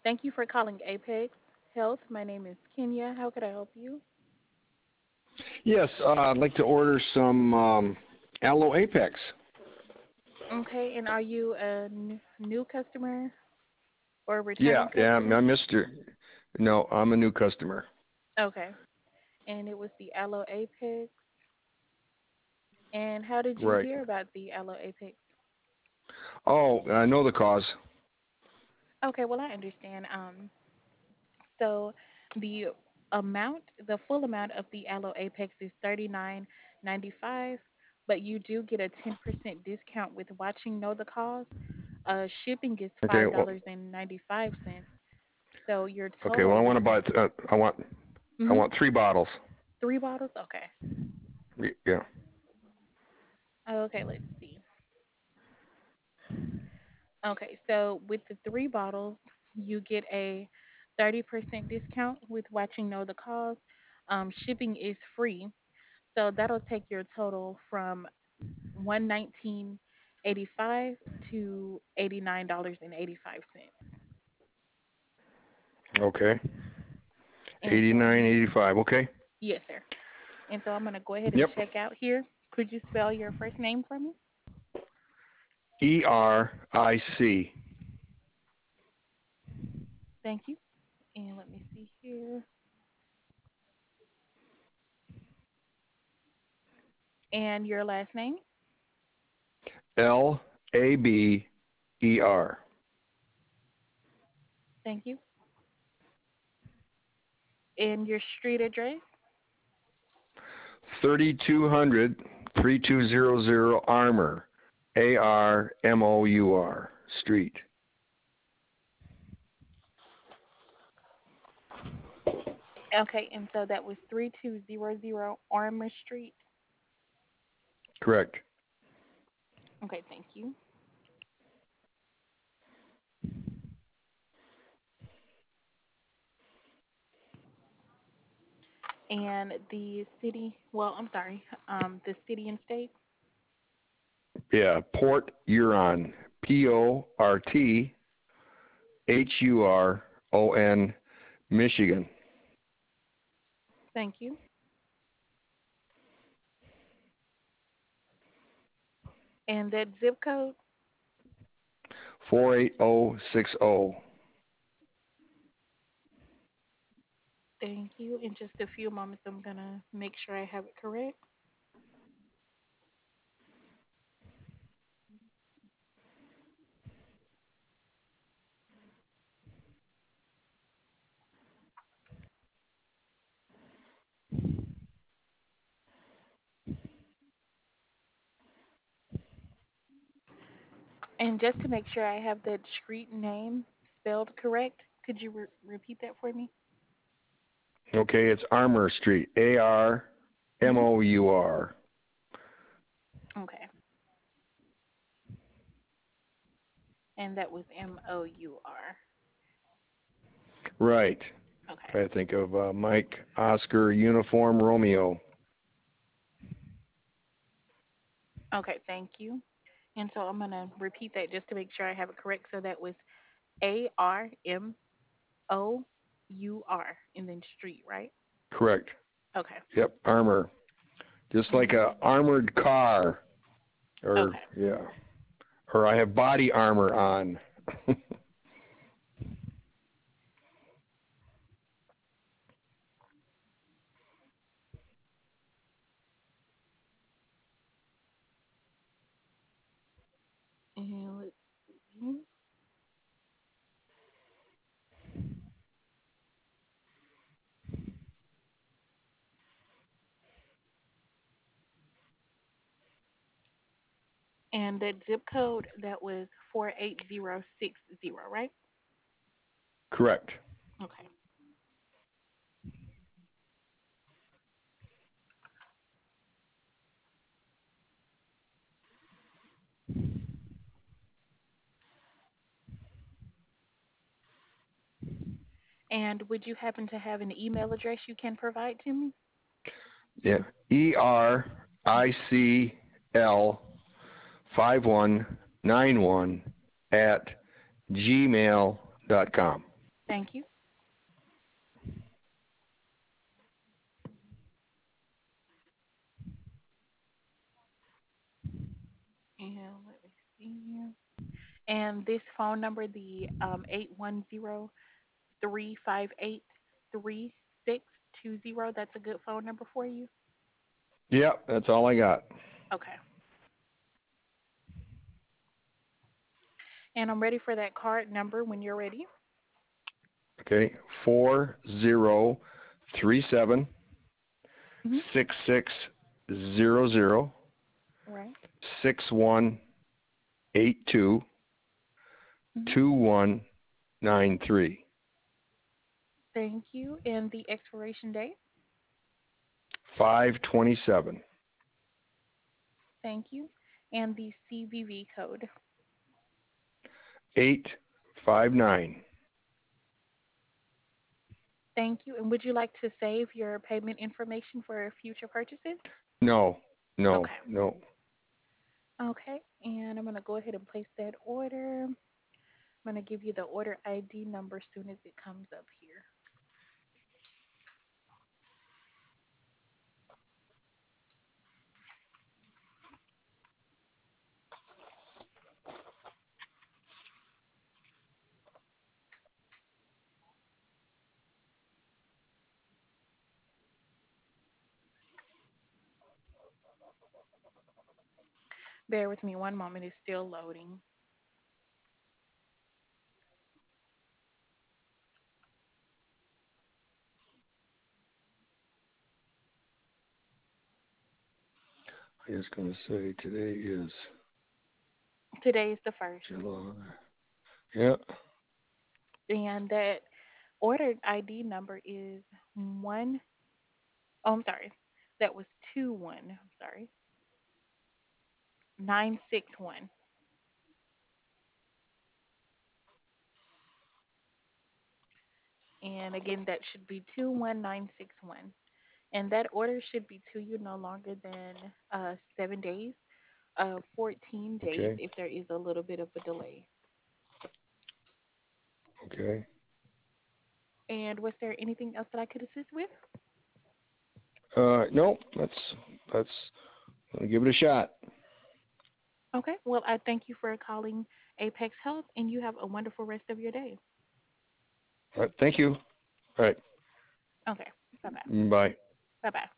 Thank you for calling Apex Health. My name is Kenya. How could I help you? Yes, I'd like to order some Aloe Apex. Okay, and are you a new customer or a Yeah, returning yeah, customer? I'm Mister. No, I'm a new customer. Okay, and it was the Aloe Apex. And how did you Right. hear about the Aloe Apex? Oh, I know the cause. Okay, well, I understand. So the the full amount of the Aloe Apex is 39.95, but you do get a 10% discount with watching Know the Cause. Shipping is Okay. Well, $5.95. So your okay. Well, total with I mhm, want 3 bottles. 3 bottles. Okay. Yeah. Okay, let's see. Okay, so with the 3 bottles, you get a 30% discount with watching Know the Cause. Shipping is free, so that'll take your total from 119.85 to $89.85. Okay. And so 89.85. Okay. yes, sir. And so I'm gonna go ahead and Yep. check out here. Could you spell your first name for me? ERIC. Thank you. And let me see here. And your last name? LABER. Thank you. And your street address? 3200 3200 Armour. ARMOUR Street. Okay, and so that was 3200 Armour Street. Correct. Okay, thank you. And the city, well, I'm sorry, the city and state. Yeah, Port Huron. PORTHURON, Michigan. Thank you. And that zip code. 48060. Thank you. In just a few moments, I'm gonna make sure I have it correct. And just to make sure I have that street name spelled correct, could you repeat that for me? Okay, it's Armour Street. Hmm. ARMOUR. Okay. And that was Mour. Right. Okay. Try to think of Mike Oscar Uniform Romeo. Okay, thank you. And so I'm gonna repeat that just to make sure I have it correct. So that was Armour and then street, right? Correct. Okay. Yep, Armour. Just like And a armored car. Or, okay. yeah. Or I have body armor on. And let's see. And that zip code that was 48060, right? Correct. Okay. And would you happen to have an email address you can provide to me? Yeah. ERICL5191 at gmail.com. Thank you. And let me see here. And this phone number, the 810-358-3620, that's a good phone number for you? Yep, that's all I got. Okay. And I'm ready for that card number when you're ready. Okay, 4037 Hmm. 6600 Right. 6182 Hmm. 2193. Thank you. And the expiration date? 527. Thank you. And the CVV code? 859. Thank you. And would you like to save your payment information for future purchases? No, no, Okay. no. Okay. And I'm going to go ahead and place that order. I'm going to give you the order ID number as soon as it comes up here. Bear with me one moment. It's still loading. I was going to say today is Today is the first. July. Yeah. And that order ID number is one. Oh, I'm sorry. That was 21. I'm sorry. 961. And again, that should be 21961. And that order should be to you no longer than 7 days, 14 days Okay. if there is a little bit of a delay. Okay. And was there anything else that I could assist with? No, that's. I'll give it a shot. Okay. Well, I thank you for calling Apex Health, and you have a wonderful rest of your day. All right. Thank you. All right. Okay. Bye bye. Bye. Bye bye.